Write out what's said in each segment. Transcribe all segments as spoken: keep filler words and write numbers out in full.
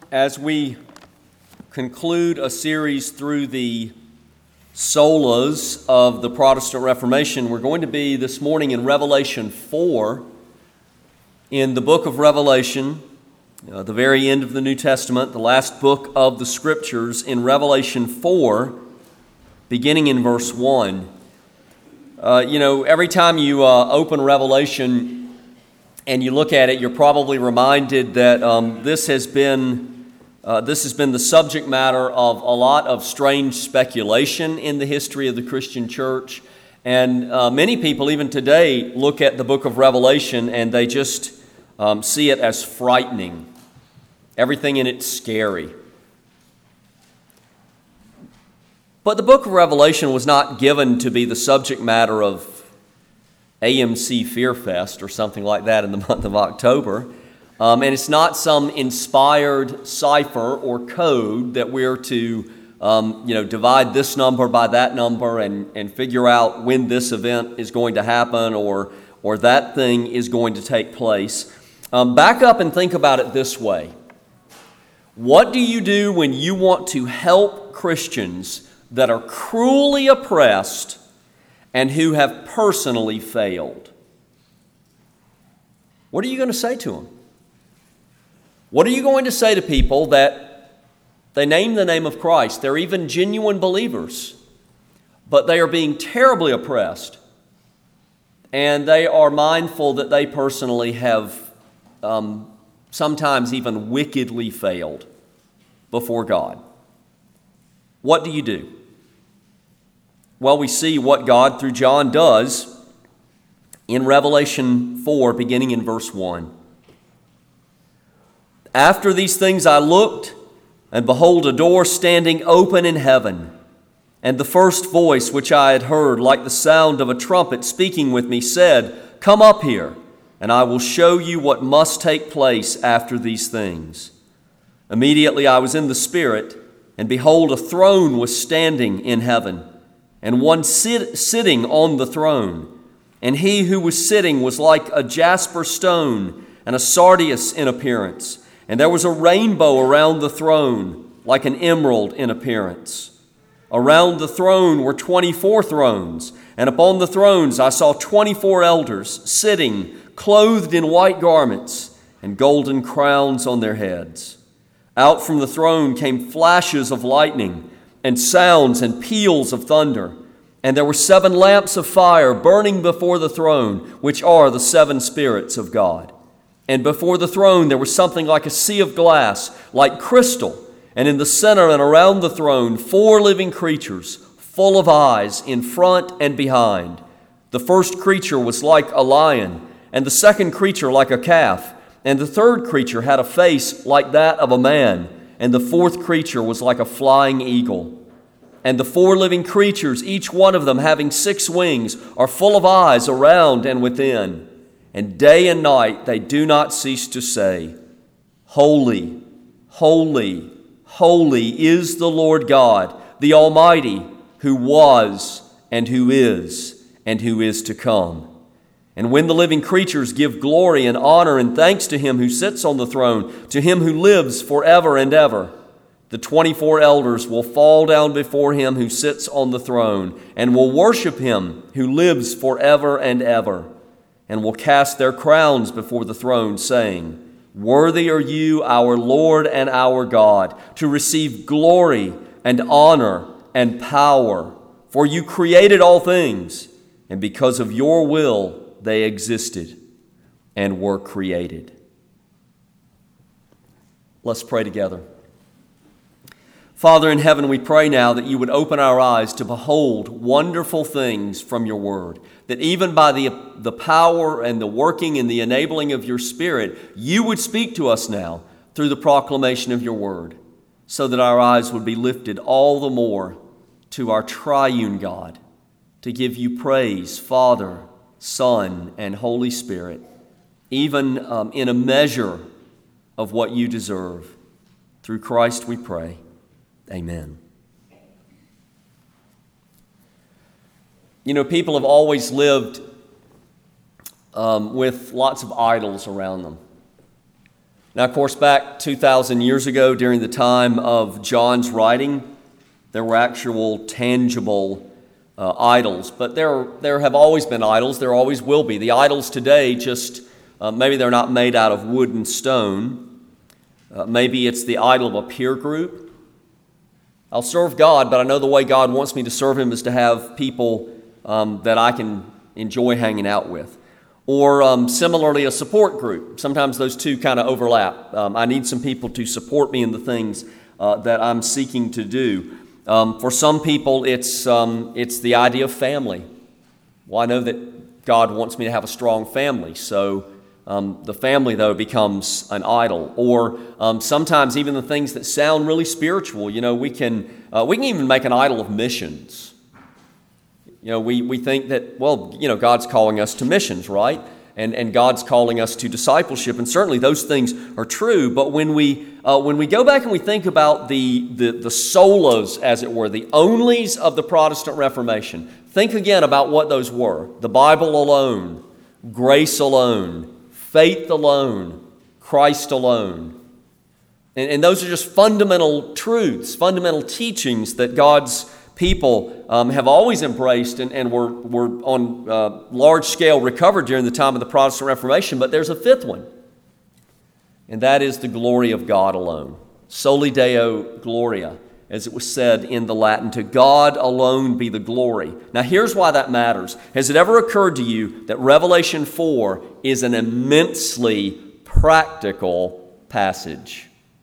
as we conclude a series through the solas of the Protestant Reformation, we're going to be this morning in Revelation four. In the book of Revelation, uh, the very end of the New Testament, the last book of the Scriptures, in Revelation four, beginning in verse one. Uh, you know, every time you uh, open Revelation and you look at it, you're probably reminded that um, this has been uh, this has been the subject matter of a lot of strange speculation in the history of the Christian church. And uh, many people, even today, look at the book of Revelation and they just um, see it as frightening. Everything in it's scary. But the book of Revelation was not given to be the subject matter of A M C Fear Fest or something like that in the month of October. Um, and it's not some inspired cipher or code that we're to um, you know, divide this number by that number and, and figure out when this event is going to happen or, or that thing is going to take place. Um, back up and think about it this way. What do you do when you want to help Christians that are cruelly oppressed and who have personally failed? What are you going to say to them? What are you going to say to people that they name the name of Christ? They're even genuine believers, but they are being terribly oppressed, and they are mindful that they personally have um, sometimes even wickedly failed before God. What do you do? Well, we see what God through John does in Revelation four, beginning in verse one. After these things I looked, and behold, a door standing open in heaven. And the first voice which I had heard, like the sound of a trumpet speaking with me, said, "Come up here, and I will show you what must take place after these things." Immediately I was in the Spirit, and behold, a throne was standing in heaven, and one sit- sitting on the throne. And he who was sitting was like a jasper stone and a sardius in appearance. And there was a rainbow around the throne, like an emerald in appearance. Around the throne were twenty-four thrones, and upon the thrones I saw twenty-four elders sitting, clothed in white garments, and golden crowns on their heads. Out from the throne came flashes of lightning, and sounds and peals of thunder. And there were seven lamps of fire burning before the throne, which are the seven spirits of God. And before the throne there was something like a sea of glass, like crystal. And in the center and around the throne, four living creatures, full of eyes in front and behind. The first creature was like a lion, and the second creature like a calf. And the third creature had a face like that of a man, and the fourth creature was like a flying eagle. And the four living creatures, each one of them having six wings, are full of eyes around and within. And day and night they do not cease to say, "Holy, holy, holy is the Lord God, the Almighty, who was and who is and who is to come." And when the living creatures give glory and honor and thanks to him who sits on the throne, to him who lives forever and ever, the twenty-four elders will fall down before him who sits on the throne and will worship him who lives forever and ever, and will cast their crowns before the throne, saying, "Worthy are you, our Lord and our God, to receive glory and honor and power, for you created all things, and because of your will they existed and were created." Let's pray together. Father in heaven, we pray now that you would open our eyes to behold wonderful things from your word, that even by the, the power and the working and the enabling of your Spirit, you would speak to us now through the proclamation of your word, so that our eyes would be lifted all the more to our triune God, to give you praise, Father, Son, and Holy Spirit, even um, in a measure of what you deserve. Through Christ we pray. Amen. You know, people have always lived um, with lots of idols around them. Now, of course, back two thousand years ago, during the time of John's writing, there were actual tangible uh, idols. But there, there have always been idols. There always will be. The idols today just, uh, maybe they're not made out of wood and stone. Uh, maybe it's the idol of a peer group. I'll serve God, but I know the way God wants me to serve Him is to have people um, that I can enjoy hanging out with. Or um, similarly, a support group. Sometimes those two kind of overlap. Um, I need some people to support me in the things uh, that I'm seeking to do. Um, for some people, it's um, it's the idea of family. Well, I know that God wants me to have a strong family, so um, the family, though, becomes an idol. Or um, sometimes even the things that sound really spiritual. You know, we can uh, we can even make an idol of missions. You know, we, we think that, well, you know, God's calling us to missions, right? And and God's calling us to discipleship, and certainly those things are true. But when we uh, when we go back and we think about the, the the solas, as it were, the onlys of the Protestant Reformation, think again about what those were: the Bible alone, grace alone, faith alone, Christ alone. And, and those are just fundamental truths, fundamental teachings that God's people um, have always embraced and, and were, were on uh, large scale recovered during the time of the Protestant Reformation. But there's a fifth one, and that is the glory of God alone. Soli Deo Gloria, as it was said in the Latin, to God alone be the glory. Now here's why that matters. Has it ever occurred to you that Revelation four is an immensely practical passage?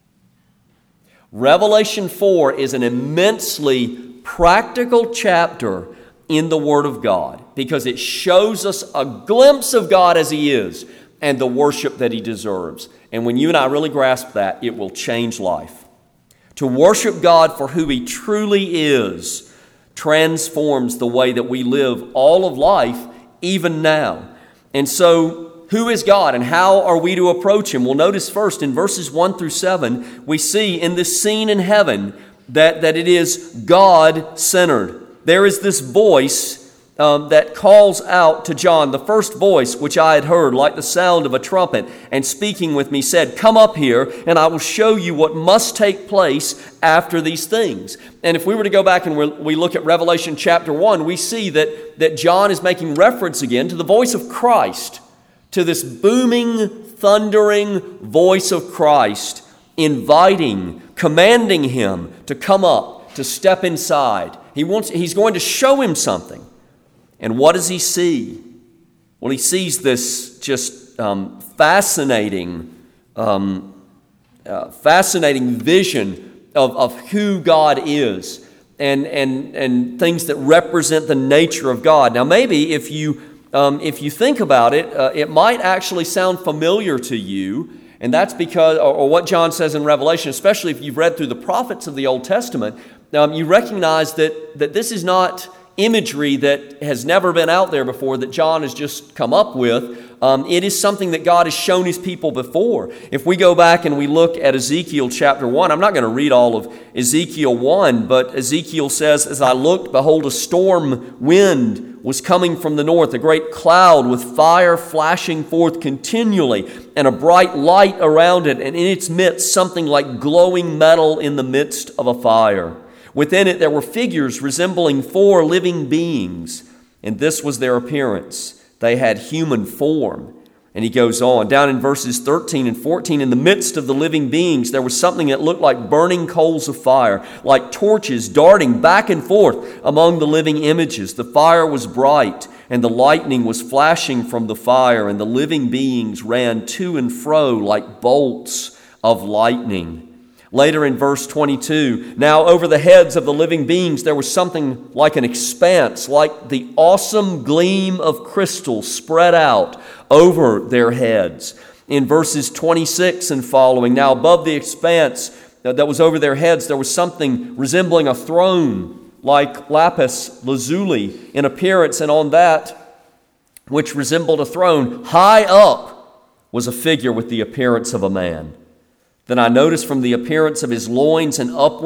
Revelation four is an immensely practical chapter in the Word of God, because it shows us a glimpse of God as He is and the worship that He deserves. And when you and I really grasp that, it will change life. To worship God for who He truly is transforms the way that we live all of life, even now. And so, who is God and how are we to approach Him? Well, notice first in verses one through seven, we see in this scene in heaven that, that it is God-centered. There is this voice um, that calls out to John, the first voice which I had heard, like the sound of a trumpet, and speaking with me said, "Come up here, and I will show you what must take place after these things." And if we were to go back and we look at Revelation chapter one, we see that, that John is making reference again to the voice of Christ, to this booming, thundering voice of Christ, inviting, commanding him to come up, to step inside. He wants, he's going to show him something. And what does he see? Well, he sees this just um, fascinating, um, uh, fascinating vision of, of who God is and, and, and things that represent the nature of God. Now, maybe if you, um, if you think about it, uh, it might actually sound familiar to you. And that's because, or, or what John says in Revelation, especially if you've read through the prophets of the Old Testament, um, you recognize that, that this is not imagery that has never been out there before, that John has just come up with. Um, it is something that God has shown His people before. If we go back and we look at Ezekiel chapter one, I'm not going to read all of Ezekiel one, but Ezekiel says, "As I looked, behold, a storm wind was coming from the north, a great cloud with fire flashing forth continually, and a bright light around it, and in its midst something like glowing metal in the midst of a fire. Within it there were figures resembling four living beings, and this was their appearance. They had human form." And he goes on, down in verses thirteen and fourteen, "In the midst of the living beings there was something that looked like burning coals of fire, like torches darting back and forth among the living images. The fire was bright, and the lightning was flashing from the fire, and the living beings ran to and fro like bolts of lightning." Later in verse twenty-two, "Now over the heads of the living beings there was something like an expanse, like the awesome gleam of crystal spread out over their heads." In verses twenty-six and following, "Now above the expanse that was over their heads there was something resembling a throne, like lapis lazuli in appearance, and on that which resembled a throne, high up was a figure with the appearance of a man. Then I noticed from the appearance of his loins and upward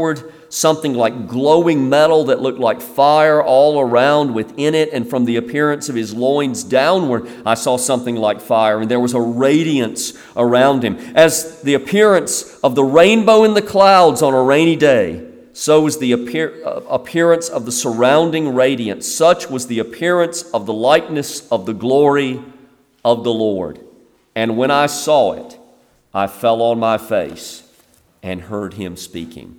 something like glowing metal that looked like fire all around within it, and from the appearance of his loins downward, I saw something like fire, and there was a radiance around him. As the appearance of the rainbow in the clouds on a rainy day, so was the appear- appearance of the surrounding radiance. Such was the appearance of the likeness of the glory of the Lord. And when I saw it, I fell on my face and heard him speaking.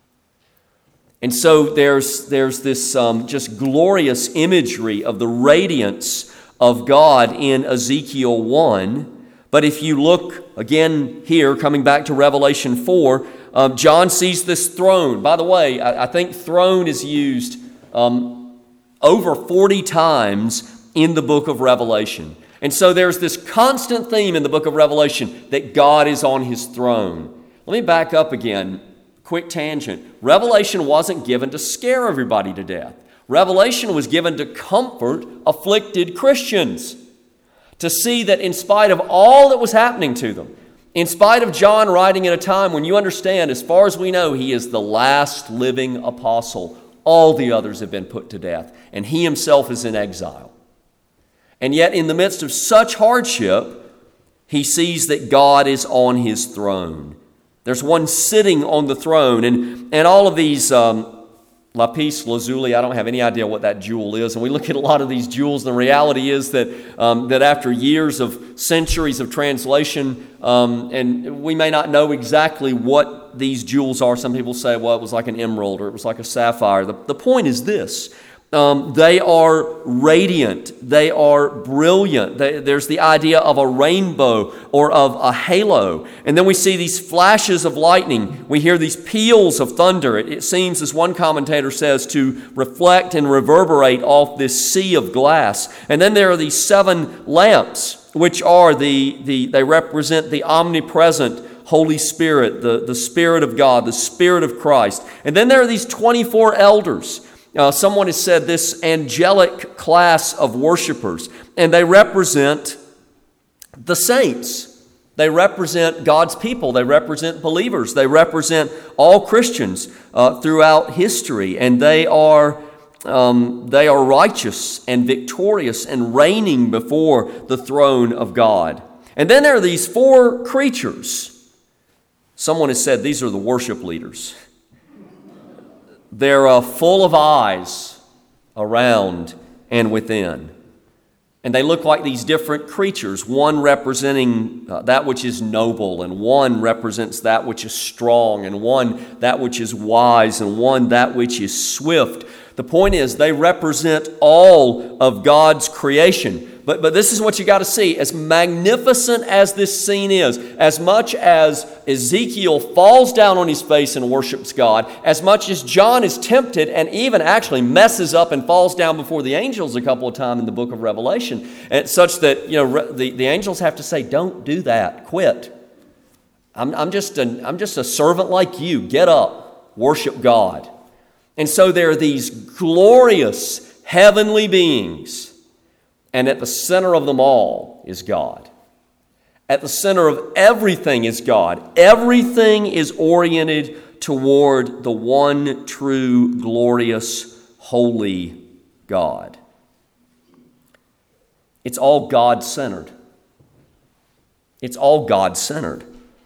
And so there's, there's this um, just glorious imagery of the radiance of God in Ezekiel one. But if you look again here, coming back to Revelation four, um, John sees this throne. By the way, I, I think throne is used um, over forty times in the book of Revelation. And so there's this constant theme in the book of Revelation that God is on his throne. Let me back up again. Quick tangent. Revelation wasn't given to scare everybody to death. Revelation was given to comfort afflicted Christians, to see that in spite of all that was happening to them, in spite of John writing at a time when you understand, as far as we know, he is the last living apostle. All the others have been put to death, and he himself is in exile. And yet, in the midst of such hardship, he sees that God is on his throne. There's one sitting on the throne, and, and all of these um, lapis lazuli, I don't have any idea what that jewel is. And we look at a lot of these jewels, and the reality is that um, that after years of centuries of translation, um, and we may not know exactly what these jewels are. Some people say, well, it was like an emerald or it was like a sapphire. The, the point is this. Um, they are radiant. They are brilliant. They, there's the idea of a rainbow or of a halo. And then we see these flashes of lightning. We hear these peals of thunder. It, it seems, as one commentator says, to reflect and reverberate off this sea of glass. And then there are these seven lamps, which are the, the they represent the omnipresent Holy Spirit, the, the Spirit of God, the Spirit of Christ. And then there are these twenty-four elders. Uh, someone has said this angelic class of worshipers, and they represent the saints. They represent God's people. They represent believers. They represent all Christians uh, throughout history, and they are um, they are righteous and victorious and reigning before the throne of God. And then there are these four creatures. Someone has said these are the worship leaders. They're uh, full of eyes around and within. And they look like these different creatures, one representing uh, that which is noble, and one represents that which is strong, and one that which is wise, and one that which is swift. The point is, they represent all of God's creation. But, but this is what you got to see. As magnificent as this scene is, as much as Ezekiel falls down on his face and worships God, as much as John is tempted and even actually messes up and falls down before the angels a couple of times in the book of Revelation, and such that, you know, the, the angels have to say, don't do that, quit. I'm, I'm, just a, I'm just a servant like you. Get up, worship God. And so there are these glorious heavenly beings. And at the center of them all is God. At the center of everything is God. Everything is oriented toward the one true, glorious, holy God. It's all God-centered. It's all God-centered.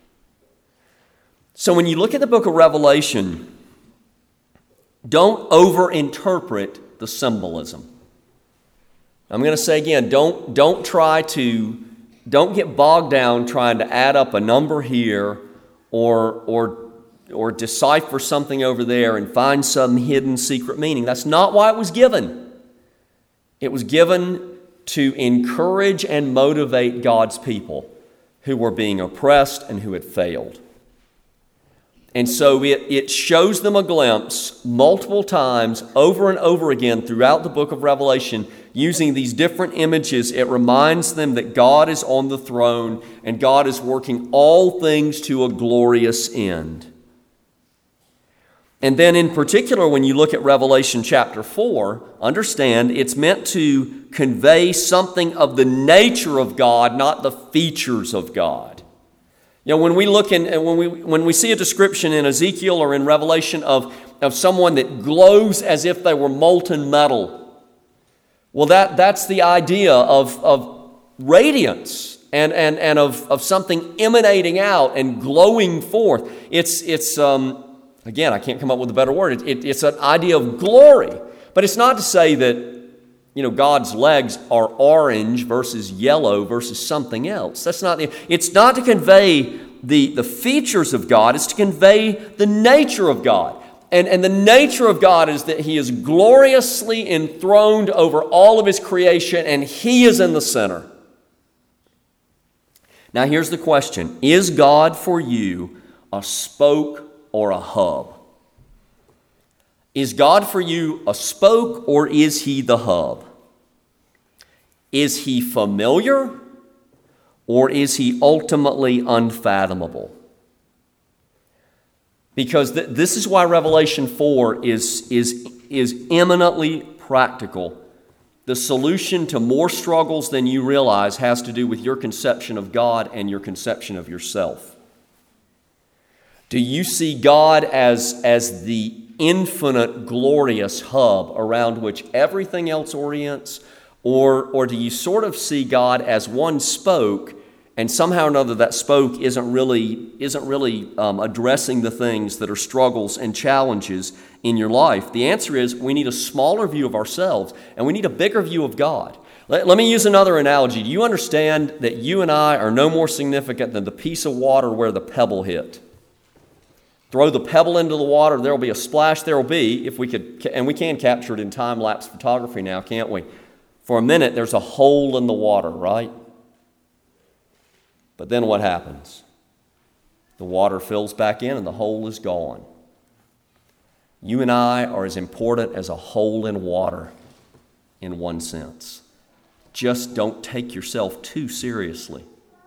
So when you look at the book of Revelation, don't overinterpret the symbolism. I'm going to say again, don't, don't try to, don't get bogged down trying to add up a number here or, or, or decipher something over there and find some hidden secret meaning. That's not why it was given. It was given to encourage and motivate God's people who were being oppressed and who had failed. And so it, it shows them a glimpse multiple times over and over again throughout the book of Revelation. Using these different images, it reminds them that God is on the throne and God is working all things to a glorious end. And then in particular, when you look at Revelation chapter four, understand it's meant to convey something of the nature of God, not the features of God. You know, when we look in, when we when we see a description in Ezekiel or in Revelation of, of someone that glows as if they were molten metal. Well, that, that's the idea of, of radiance and, and, and of, of something emanating out and glowing forth. It's, it's um, again, I can't come up with a better word. It, it, it's an idea of glory. But it's not to say that, you know, God's legs are orange versus yellow versus something else. That's not the, it's not to convey the, the features of God. It's to convey the nature of God. And, and the nature of God is that He is gloriously enthroned over all of His creation, and He is in the center. Now here's the question. Is God for you a spoke or a hub? Is God for you a spoke, or is He the hub? Is He familiar, or is He ultimately unfathomable? Because th- this is why Revelation four is, is, is eminently practical. The solution to more struggles than you realize has to do with your conception of God and your conception of yourself. Do you see God as, as the infinite, glorious hub around which everything else orients? Or, or do you sort of see God as one spoke, and somehow or another that spoke isn't really, isn't really um, addressing the things that are struggles and challenges in your life? The answer is we need a smaller view of ourselves, and we need a bigger view of God. Let, let me use another analogy. Do you understand that you and I are no more significant than the piece of water where the pebble hit? Throw the pebble into the water, there will be a splash. There will be, if we could, and we can capture it in time-lapse photography now, can't we? For a minute, there's a hole in the water, right? But then what happens? The water fills back in and the hole is gone. You and I are as important as a hole in water in one sense. Just don't take yourself too seriously.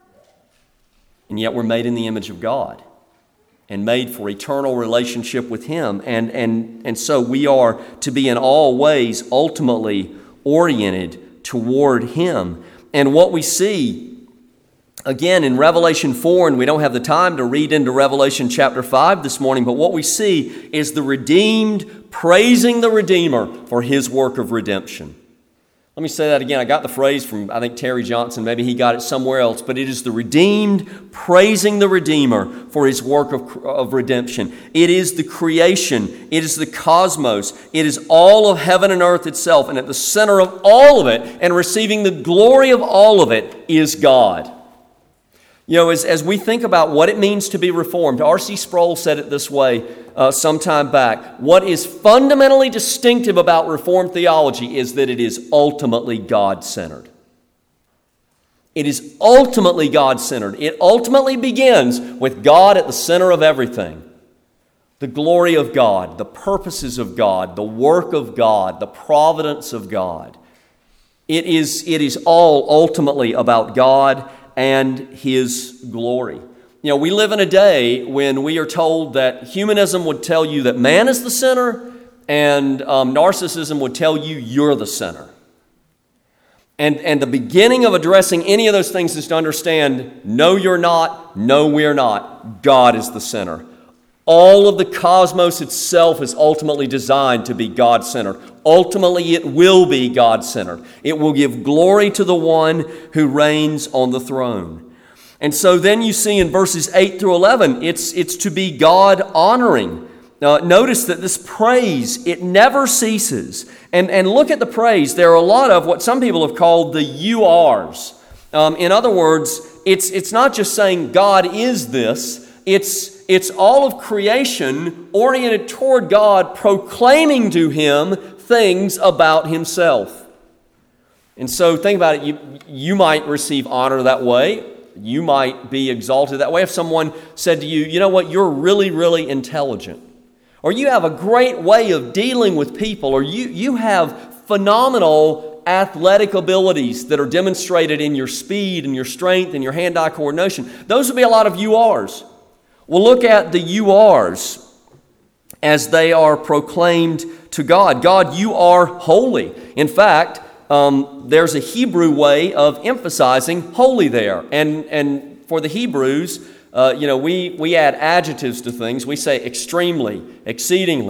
And yet we're made in the image of God and made for eternal relationship with Him. And, and, and so we are to be in all ways ultimately oriented toward Him. And what we see, again, in Revelation four, and we don't have the time to read into Revelation chapter five this morning, but what we see is the redeemed praising the Redeemer for His work of redemption. Let me say that again. I got the phrase from, I think, Terry Johnson. Maybe he got it somewhere else. But it is the redeemed praising the Redeemer for His work of, of redemption. It is the creation. It is the cosmos. It is all of heaven and earth itself. And at the center of all of it and receiving the glory of all of it is God. You know, as, as we think about what it means to be reformed, R C Sproul said it this way uh, some time back. What is fundamentally distinctive about Reformed theology is that it is ultimately God-centered. It is ultimately God-centered. It ultimately begins with God at the center of everything. The glory of God, the purposes of God, the work of God, the providence of God. It is, it is all ultimately about God and His glory. You know, we live in a day when we are told that humanism would tell you that man is the center, and um, narcissism would tell you you're the center. And, and the beginning of addressing any of those things is to understand, no, you're not, no, we're not. God is the center. All of the cosmos itself is ultimately designed to be God-centered. Ultimately, it will be God-centered. It will give glory to the one who reigns on the throne. And so then you see in verses eight through eleven, it's, it's to be God-honoring. Now, notice that this praise, it never ceases. And, and look at the praise. There are a lot of what some people have called the you ares. Um, in other words, it's, it's not just saying God is this. It's It's all of creation oriented toward God, proclaiming to Him things about Himself. And so think about it. You, you might receive honor that way. You might be exalted that way. If someone said to you, you know what, you're really, really intelligent. Or you have a great way of dealing with people. Or you, you have phenomenal athletic abilities that are demonstrated in your speed and your strength and your hand-eye coordination. Those would be a lot of you ares. Well, look at the you ares as they are proclaimed to God. God, you are holy. In fact, um, there's a Hebrew way of emphasizing holy there. And, and for the Hebrews, uh, you know, we, we add adjectives to things. We say extremely, exceedingly,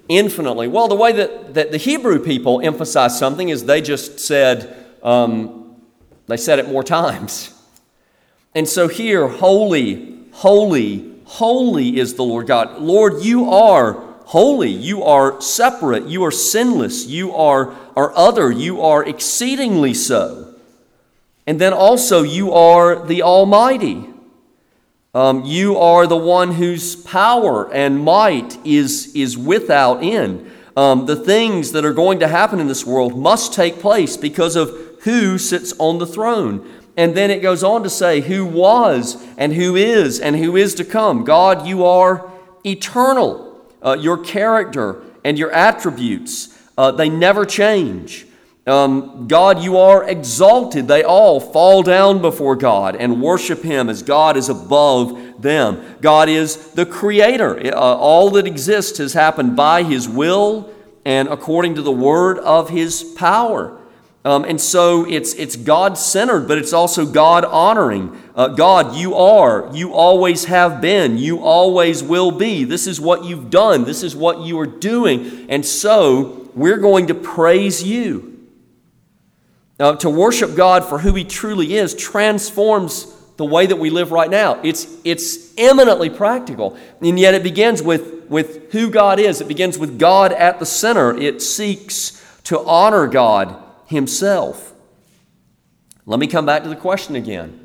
infinitely. Well, the way that, that the Hebrew people emphasized something is they just said, um, they said it more times. And so here, holy, holy, holy is the Lord God. Lord, you are holy. You are separate. You are sinless. You are, are other. You are exceedingly so. And then also you are the Almighty. Um, you are the one whose power and might is, is without end. Um, the things that are going to happen in this world must take place because of who sits on the throne. And then it goes on to say who was and who is and who is to come. God, you are eternal. Uh, your character and your attributes, uh, they never change. Um, God, you are exalted. They all fall down before God and worship Him as God is above them. God is the Creator. Uh, all that exists has happened by His will and according to the word of His power. Um, and so it's it's God-centered, but it's also God-honoring. Uh, God, you are, you always have been, you always will be. This is what you've done. This is what you are doing. And so we're going to praise you. Uh, to worship God for who He truly is transforms the way that we live right now. It's it's eminently practical, and yet it begins with, with who God is. It begins with God at the center. It seeks to honor God Himself. Let me come back to the question again.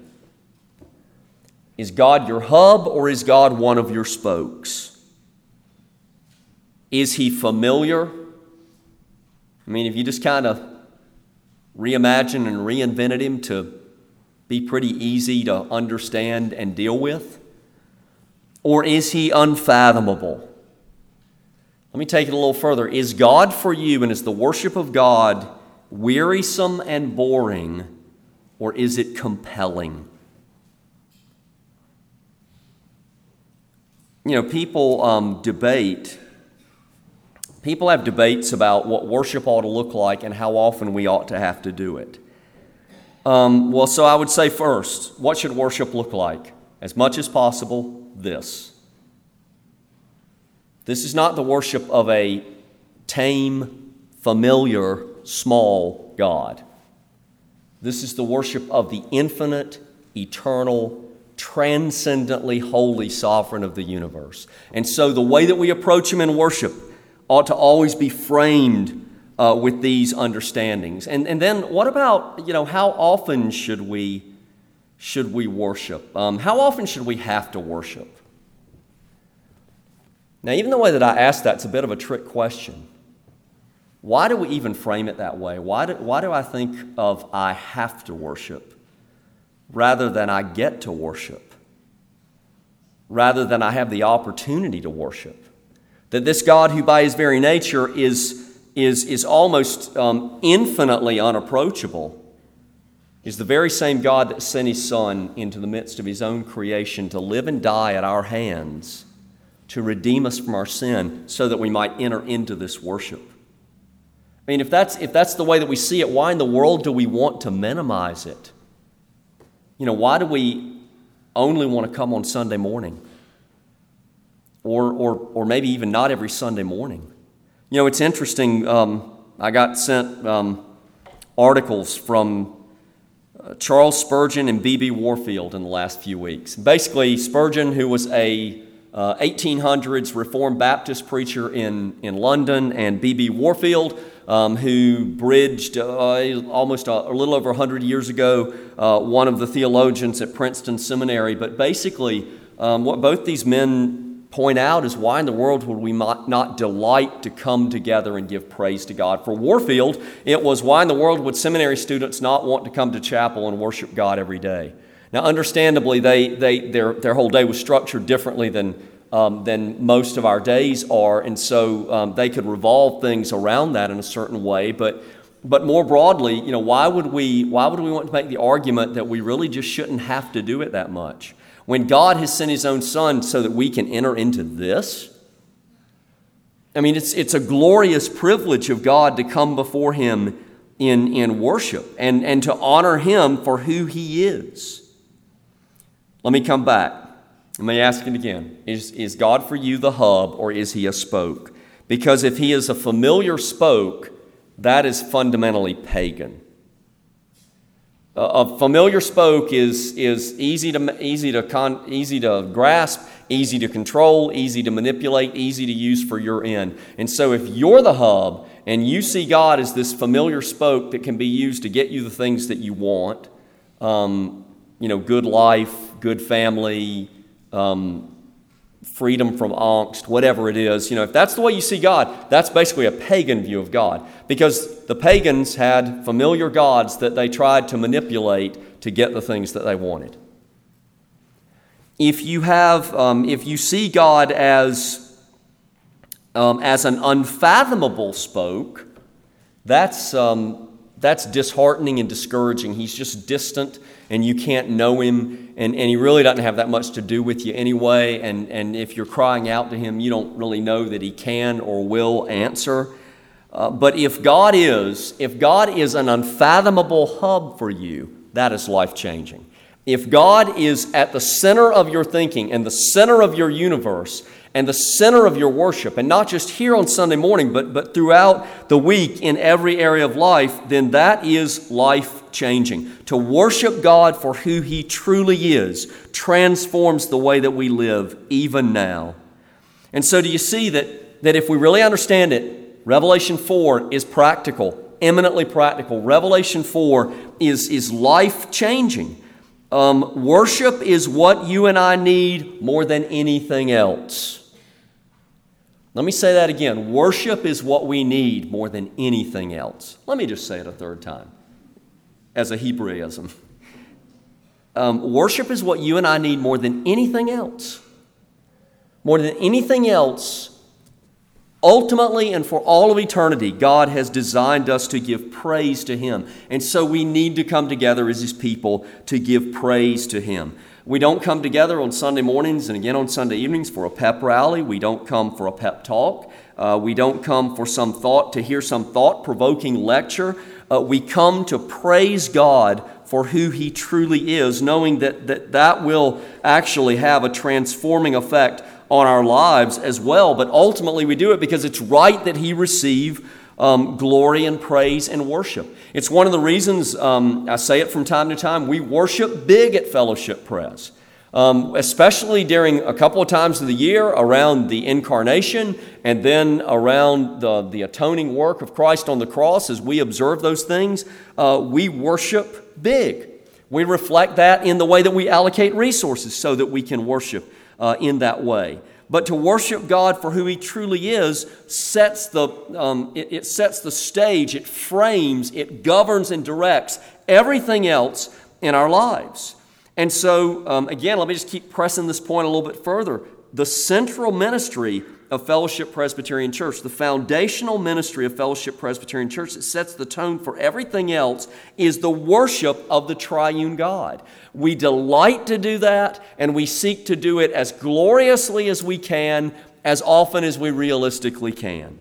Is God your hub or is God one of your spokes? Is He familiar? I mean, if you just kind of reimagined and reinvented Him to be pretty easy to understand and deal with? Or is He unfathomable? Let me take it a little further. Is God for you and is the worship of God wearisome and boring, or is it compelling? You know, people um, debate People have debates about what worship ought to look like and how often we ought to have to do it. Um, well, so I would say first, what should worship look like? As much as possible, this. This is not the worship of a tame, familiar, small God. This is the worship of the infinite, eternal, transcendently holy sovereign of the universe. And so the way that we approach Him in worship ought to always be framed uh, with these understandings. And and then what about, you know, how often should we should we worship? Um, how often should we have to worship? Now, even the way that I ask that's a bit of a trick question. Why do we even frame it that way? Why do, why do I think of I have to worship rather than I get to worship, rather than I have the opportunity to worship? That this God who by His very nature is, is, is almost um, infinitely unapproachable is the very same God that sent His Son into the midst of His own creation to live and die at our hands, to redeem us from our sin so that we might enter into this worship. I mean, if that's, if that's the way that we see it, why in the world do we want to minimize it? You know, why do we only want to come on Sunday morning? Or, or, or maybe even not every Sunday morning. You know, it's interesting. Um, I got sent um, articles from uh, Charles Spurgeon and B B Warfield in the last few weeks. Basically, Spurgeon, who was a uh, eighteen hundreds Reformed Baptist preacher in, in London, and B B Warfield, um, who bridged uh, almost a, a little over one hundred years ago, uh, one of the theologians at Princeton Seminary. But basically, um, what both these men point out is why in the world would we not delight to come together and give praise to God? For Warfield, it was why in the world would seminary students not want to come to chapel and worship God every day? Now, understandably, they, they, their, their whole day was structured differently than, um, than most of our days are, and so um, they could revolve things around that in a certain way. But, but more broadly, you know, why would we, why would we want to make the argument that we really just shouldn't have to do it that much? When God has sent His own Son so that we can enter into this? I mean, it's it's a glorious privilege of God to come before Him in, in worship and, and to honor Him for who He is. Let me come back. Let me ask it again. Is, is God for you the hub or is He a spoke? Because if he is a familiar spoke, that is fundamentally pagan. A familiar spoke is, is easy to easy to con, easy to grasp, easy to control, easy to manipulate, easy to use for your end. And so if you're the hub and you see God as this familiar spoke that can be used to get you the things that you want, um, you know, good life, good family, um, freedom from angst, whatever it is, you know, if that's the way you see God, that's basically a pagan view of God, because the pagans had familiar gods that they tried to manipulate to get the things that they wanted. If you have, um, if you see God as um, as an unfathomable spoke, that's um, that's disheartening and discouraging. He's just distant, and you can't know him, and, and he really doesn't have that much to do with you anyway, and, and if you're crying out to him, you don't really know that he can or will answer. Uh, but if God is, if God is an unfathomable hub for you, that is life-changing. If God is at the center of your thinking and the center of your universe and the center of your worship, and not just here on Sunday morning, but, but throughout the week in every area of life, then that is life-changing. To worship God for who he truly is transforms the way that we live even now. And so do you see that, that if we really understand it, Revelation four is practical, eminently practical. Revelation four is, is life-changing. Um, worship is what you and I need more than anything else. Let me say that again. Worship is what we need more than anything else. Let me just say it a third time as a Hebraism. Um, worship is what you and I need more than anything else. More than anything else, ultimately and for all of eternity, God has designed us to give praise to him. And so we need to come together as his people to give praise to him. We don't come together on Sunday mornings and again on Sunday evenings for a pep rally. We don't come for a pep talk. Uh, we don't come for some thought, to hear some thought-provoking lecture. Uh, we come to praise God for who he truly is, knowing that, that that will actually have a transforming effect on our lives as well. But ultimately we do it because it's right that he receive um, glory and praise and worship. It's one of the reasons, um, I say it from time to time, we worship big at Fellowship Pres. Um, especially during a couple of times of the year around the incarnation and then around the, the atoning work of Christ on the cross. As we observe those things, uh, we worship big. We reflect that in the way that we allocate resources so that we can worship uh, in that way. But to worship God for who he truly is sets the, um, it, it sets the stage, it frames, it governs and directs everything else in our lives. And so, um, again, let me just keep pressing this point a little bit further. The central ministry of Fellowship Presbyterian Church, the foundational ministry of Fellowship Presbyterian Church that sets the tone for everything else, is the worship of the triune God. We delight to do that, and we seek to do it as gloriously as we can, as often as we realistically can.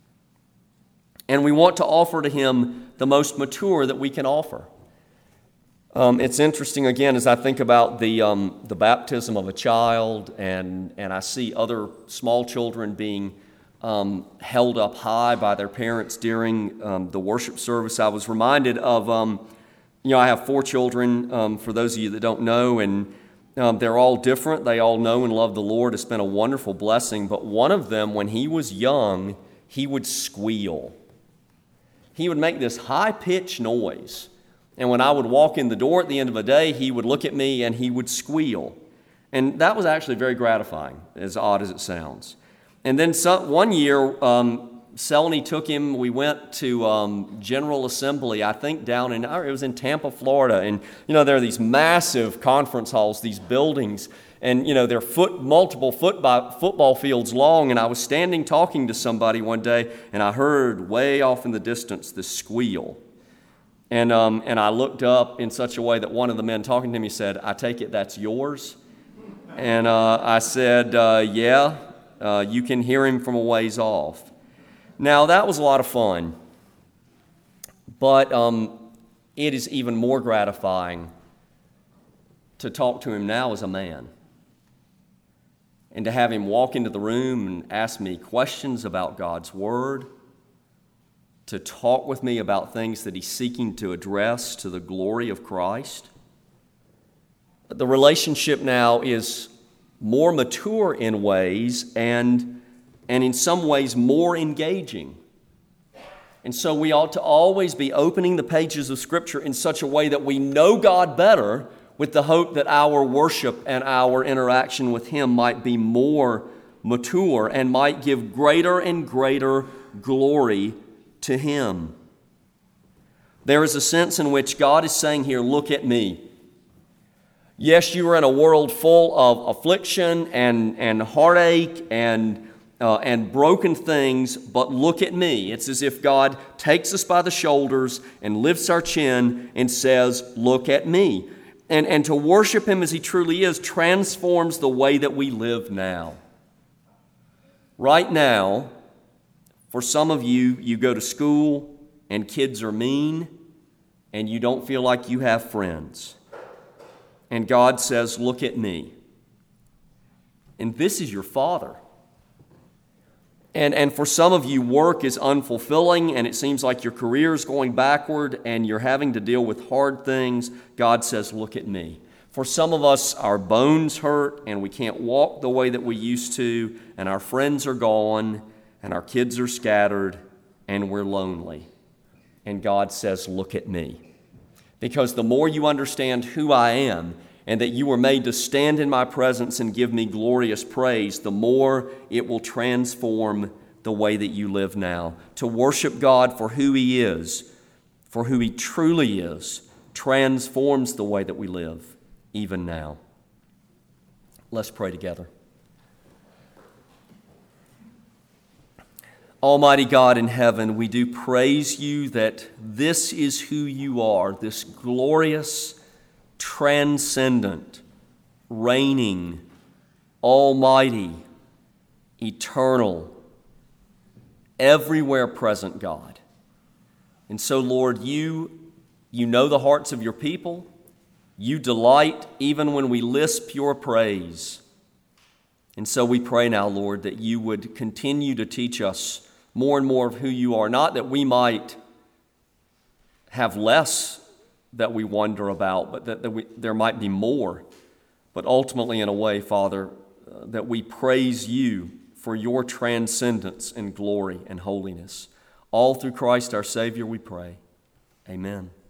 And we want to offer to him the most mature that we can offer. Um, it's interesting, again, as I think about the um, the baptism of a child, and, and I see other small children being um, held up high by their parents during um, the worship service. I was reminded of, um, you know, I have four children, um, for those of you that don't know, and um, they're all different. They all know and love the Lord. It's been a wonderful blessing. But one of them, when he was young, he would squeal. He would make this high-pitched noise. And when I would walk in the door at the end of the day, he would look at me and he would squeal. And that was actually very gratifying, as odd as it sounds. And then some, one year, um, Selny took him, we went to um, General Assembly, I think down in, it was in Tampa, Florida. And, you know, there are these massive conference halls, these buildings, and, you know, they're foot, multiple football, football fields long. And I was standing talking to somebody one day, and I heard way off in the distance this squeal. And um, and I looked up in such a way that one of the men talking to me said, "I take it that's yours?" And uh, I said, uh, yeah, uh, you can hear him from a ways off. Now, that was a lot of fun. But um, it is even more gratifying to talk to him now as a man. and to have him walk into the room and ask me questions about God's Word, to talk with me about things that he's seeking to address to the glory of Christ. The relationship now is more mature in ways and, and in some ways more engaging. And so we ought to always be opening the pages of Scripture in such a way that we know God better, with the hope that our worship and our interaction with him might be more mature and might give greater and greater glory to him. There is a sense in which God is saying here, look at me. Yes, you are in a world full of affliction and, and heartache and, uh, and broken things, but look at me. It's as if God takes us by the shoulders and lifts our chin and says, look at me. And, and to worship him as he truly is transforms the way that we live now. Right now, for some of you, you go to school and kids are mean and you don't feel like you have friends. And God says, look at me. And this is your Father. And, and for some of you, work is unfulfilling and it seems like your career is going backward and you're having to deal with hard things. God says, look at me. For some of us, our bones hurt and we can't walk the way that we used to, and our friends are gone and our kids are scattered and we're lonely. And God says, look at me. Because the more you understand who I am and that you were made to stand in my presence and give me glorious praise, the more it will transform the way that you live now. To worship God for who he is, for who he truly is, transforms the way that we live, even now. Let's pray together. Almighty God in heaven, we do praise you that this is who you are, this glorious, transcendent, reigning, almighty, eternal, everywhere present God. And so, Lord, you, you know the hearts of your people. You delight even when we lisp your praise. And so we pray now, Lord, that you would continue to teach us more and more of who you are, not that we might have less that we wonder about, but that, that we, there might be more. But ultimately, in a way, Father, uh, that we praise you for your transcendence and glory and holiness. All through Christ our Savior we pray. Amen.